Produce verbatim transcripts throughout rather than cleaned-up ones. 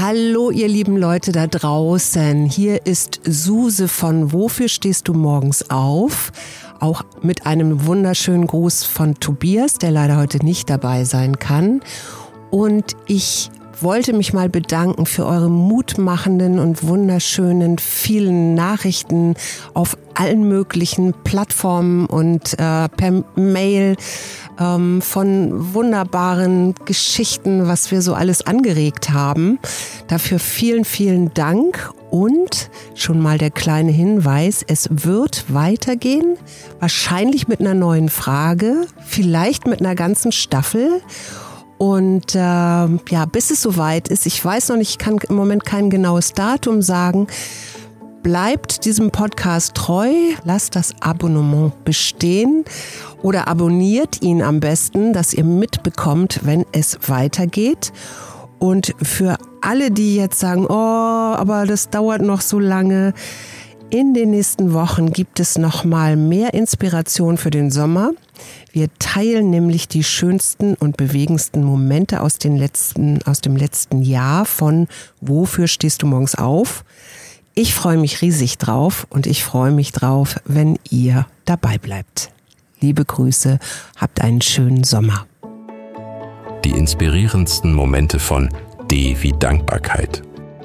Hallo ihr lieben Leute da draußen, hier ist Suse von Wofür stehst du morgens auf? Auch mit einem wunderschönen Gruß von Tobias, der leider heute nicht dabei sein kann. Und ich wollte mich mal bedanken für eure mutmachenden und wunderschönen vielen Nachrichten auf allen möglichen Plattformen und äh, per Mail ähm, von wunderbaren Geschichten, was wir so alles angeregt haben. Dafür vielen, vielen Dank und schon mal der kleine Hinweis, es wird weitergehen, wahrscheinlich mit einer neuen Frage, vielleicht mit einer ganzen Staffel. Und äh, ja, bis es soweit ist, ich weiß noch nicht, ich kann im Moment kein genaues Datum sagen, bleibt diesem Podcast treu, lasst das Abonnement bestehen oder abonniert ihn am besten, dass ihr mitbekommt, wenn es weitergeht. Und für alle, die jetzt sagen, oh, aber das dauert noch so lange, in den nächsten Wochen gibt es noch mal mehr Inspiration für den Sommer. Wir teilen nämlich die schönsten und bewegendsten Momente aus, den letzten, aus dem letzten Jahr von Wofür stehst du morgens auf? Ich freue mich riesig drauf und ich freue mich drauf, wenn ihr dabei bleibt. Liebe Grüße, habt einen schönen Sommer. Die inspirierendsten Momente von D wie Dankbarkeit.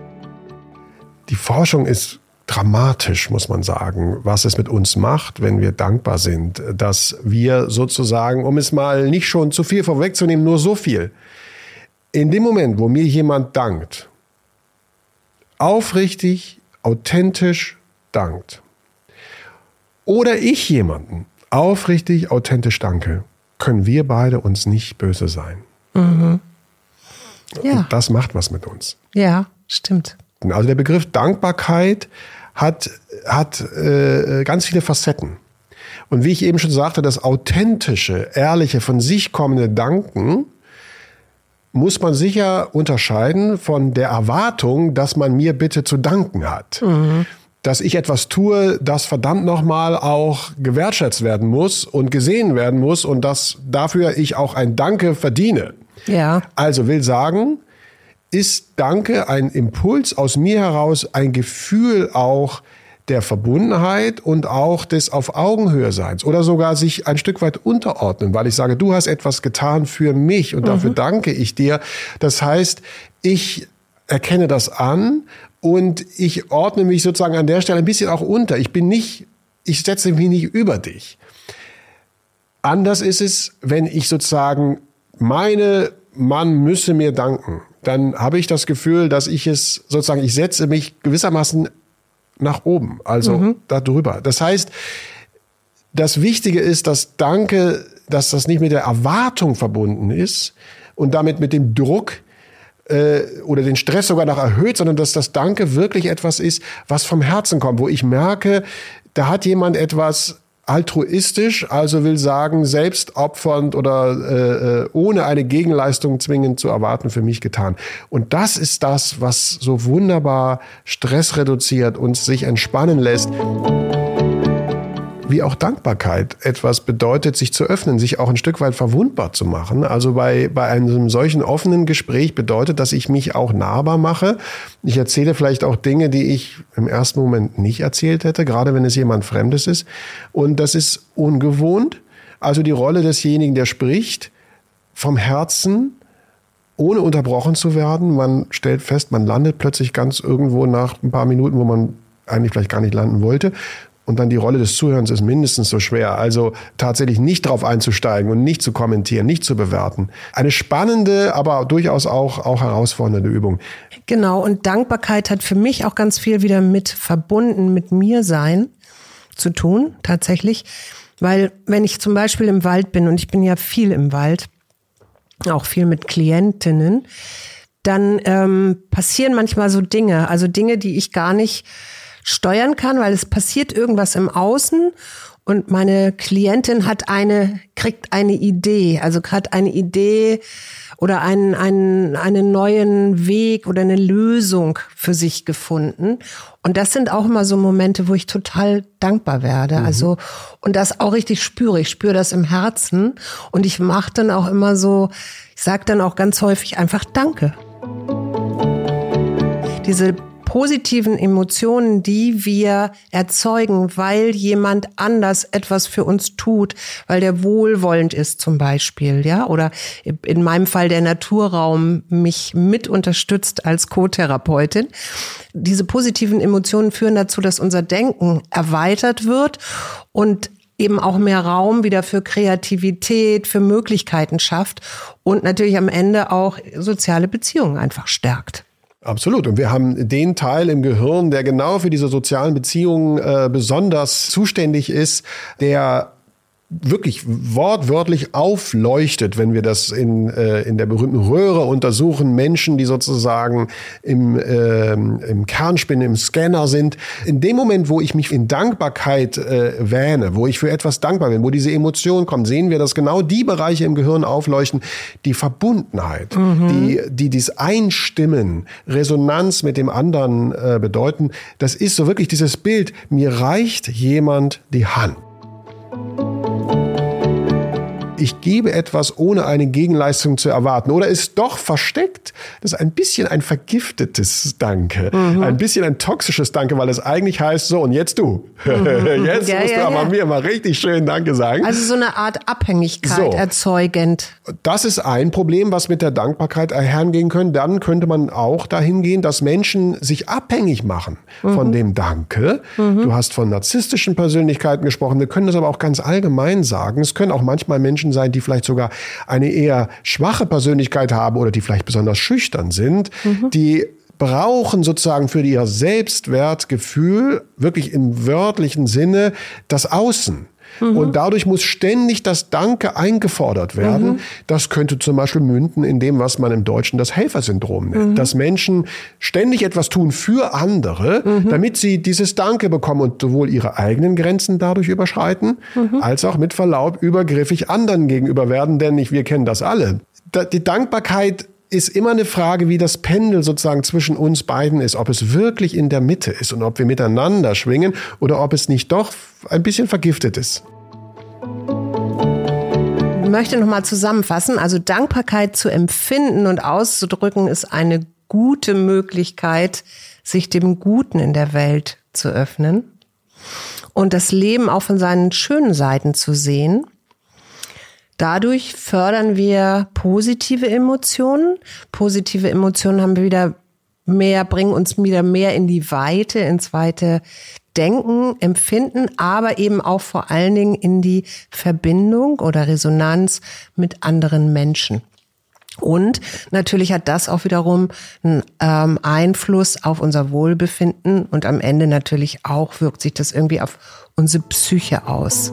Die Forschung ist dramatisch, muss man sagen, was es mit uns macht, wenn wir dankbar sind, dass wir sozusagen, um es mal nicht schon zu viel vorwegzunehmen, nur so viel. In dem Moment, wo mir jemand dankt, aufrichtig, authentisch dankt, oder ich jemanden aufrichtig, authentisch danke, können wir beide uns nicht böse sein. Mhm. Ja. Und das macht was mit uns. Ja, stimmt. Also der Begriff Dankbarkeit hat, hat äh, ganz viele Facetten. Und wie ich eben schon sagte, das authentische, ehrliche, von sich kommende Danken muss man sicher unterscheiden von der Erwartung, dass man mir bitte zu danken hat. Mhm. Dass ich etwas tue, das verdammt nochmal auch gewertschätzt werden muss und gesehen werden muss und dass dafür ich auch ein Danke verdiene. Ja. Also will sagen, ist Danke ein Impuls aus mir heraus, ein Gefühl auch der Verbundenheit und auch des auf Augenhöhe Seins oder sogar sich ein Stück weit unterordnen, weil ich sage, du hast etwas getan für mich und mhm. dafür danke ich dir. Das heißt, ich erkenne das an und ich ordne mich sozusagen an der Stelle ein bisschen auch unter. Ich bin nicht, ich setze mich nicht über dich. Anders ist es, wenn ich sozusagen meine, man müsse mir danken. Dann habe ich das Gefühl, dass ich es sozusagen, ich setze mich gewissermaßen nach oben, also mhm. da drüber. Das heißt, das Wichtige ist, dass Danke, dass das nicht mit der Erwartung verbunden ist und damit mit dem Druck äh, oder den Stress sogar noch erhöht, sondern dass das Danke wirklich etwas ist, was vom Herzen kommt, wo ich merke, da hat jemand etwas altruistisch, also will sagen, selbstopfernd oder äh, ohne eine Gegenleistung zwingend zu erwarten, für mich getan. Und das ist das, was so wunderbar Stress reduziert und sich entspannen lässt. Wie auch Dankbarkeit etwas bedeutet, sich zu öffnen, sich auch ein Stück weit verwundbar zu machen. Also bei, bei einem solchen offenen Gespräch bedeutet, dass ich mich auch nahbar mache. Ich erzähle vielleicht auch Dinge, die ich im ersten Moment nicht erzählt hätte, gerade wenn es jemand Fremdes ist. Und das ist ungewohnt. Also die Rolle desjenigen, der spricht, vom Herzen, ohne unterbrochen zu werden. Man stellt fest, man landet plötzlich ganz irgendwo nach ein paar Minuten, wo man eigentlich vielleicht gar nicht landen wollte. Und dann die Rolle des Zuhörens ist mindestens so schwer. Also tatsächlich nicht drauf einzusteigen und nicht zu kommentieren, nicht zu bewerten. Eine spannende, aber durchaus auch, auch herausfordernde Übung. Genau, und Dankbarkeit hat für mich auch ganz viel wieder mit verbunden, mit mir sein zu tun, tatsächlich. Weil wenn ich zum Beispiel im Wald bin, und ich bin ja viel im Wald, auch viel mit Klientinnen, dann ähm, passieren manchmal so Dinge, also Dinge, die ich gar nicht steuern kann, weil es passiert irgendwas im Außen und meine Klientin hat eine, kriegt eine Idee, also hat eine Idee oder einen, einen, einen neuen Weg oder eine Lösung für sich gefunden. Und das sind auch immer so Momente, wo ich total dankbar werde. Mhm. Also, und das auch richtig spüre. Ich spüre das im Herzen und ich mache dann auch immer so, ich sage dann auch ganz häufig einfach Danke. Diese positiven Emotionen, die wir erzeugen, weil jemand anders etwas für uns tut, weil der wohlwollend ist zum Beispiel, ja, oder in meinem Fall der Naturraum mich mit unterstützt als Co-Therapeutin. Diese positiven Emotionen führen dazu, dass unser Denken erweitert wird und eben auch mehr Raum wieder für Kreativität, für Möglichkeiten schafft und natürlich am Ende auch soziale Beziehungen einfach stärkt. Absolut. Und wir haben den Teil im Gehirn, der genau für diese sozialen Beziehungen äh, besonders zuständig ist, der wirklich wortwörtlich aufleuchtet, wenn wir das in, äh, in der berühmten Röhre untersuchen. Menschen, die sozusagen im, äh, im Kernspin, im Scanner sind. In dem Moment, wo ich mich in Dankbarkeit äh, wähne, wo ich für etwas dankbar bin, wo diese Emotionen kommen, sehen wir, dass genau die Bereiche im Gehirn aufleuchten, die Verbundenheit, mhm. die, die dies Einstimmen, Resonanz mit dem anderen äh, bedeuten. Das ist so wirklich dieses Bild, mir reicht jemand die Hand. Ich gebe etwas, ohne eine Gegenleistung zu erwarten. Oder ist doch versteckt, das ist ein bisschen ein vergiftetes Danke. Mhm. Ein bisschen ein toxisches Danke, weil es eigentlich heißt, so und jetzt du. Mhm. Jetzt ja, musst ja, du aber ja. mir mal richtig schön Danke sagen. Also so eine Art Abhängigkeit so. erzeugend. Das ist ein Problem, was mit der Dankbarkeit einhergehen könnte. Dann könnte man auch dahin gehen, dass Menschen sich abhängig machen mhm. von dem Danke. Mhm. Du hast von narzisstischen Persönlichkeiten gesprochen. Wir können das aber auch ganz allgemein sagen. Es können auch manchmal Menschen sein, die vielleicht sogar eine eher schwache Persönlichkeit haben oder die vielleicht besonders schüchtern sind, mhm. die brauchen sozusagen für ihr Selbstwertgefühl wirklich im wörtlichen Sinne das Außen. Mhm. Und dadurch muss ständig das Danke eingefordert werden. Mhm. Das könnte zum Beispiel münden in dem, was man im Deutschen das Helfersyndrom nennt. Mhm. Dass Menschen ständig etwas tun für andere, mhm. damit sie dieses Danke bekommen und sowohl ihre eigenen Grenzen dadurch überschreiten, mhm. als auch mit Verlaub übergriffig anderen gegenüber werden. Denn wir kennen das alle. Die Dankbarkeit ist immer eine Frage, wie das Pendel sozusagen zwischen uns beiden ist. Ob es wirklich in der Mitte ist und ob wir miteinander schwingen oder ob es nicht doch ein bisschen vergiftet ist. Ich möchte noch mal zusammenfassen. Also Dankbarkeit zu empfinden und auszudrücken ist eine gute Möglichkeit, sich dem Guten in der Welt zu öffnen und das Leben auch von seinen schönen Seiten zu sehen. Dadurch fördern wir positive Emotionen. Positive Emotionen haben wir wieder mehr, bringen uns wieder mehr in die Weite, ins weite Denken, Empfinden, aber eben auch vor allen Dingen in die Verbindung oder Resonanz mit anderen Menschen. Und natürlich hat das auch wiederum einen ähm, Einfluss auf unser Wohlbefinden und am Ende natürlich auch wirkt sich das irgendwie auf unsere Psyche aus.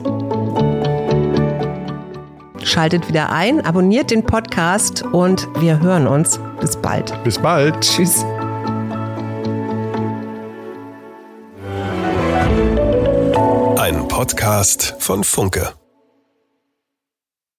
Schaltet wieder ein, abonniert den Podcast und wir hören uns. Bis bald. Bis bald. Tschüss. Ein Podcast von Funke.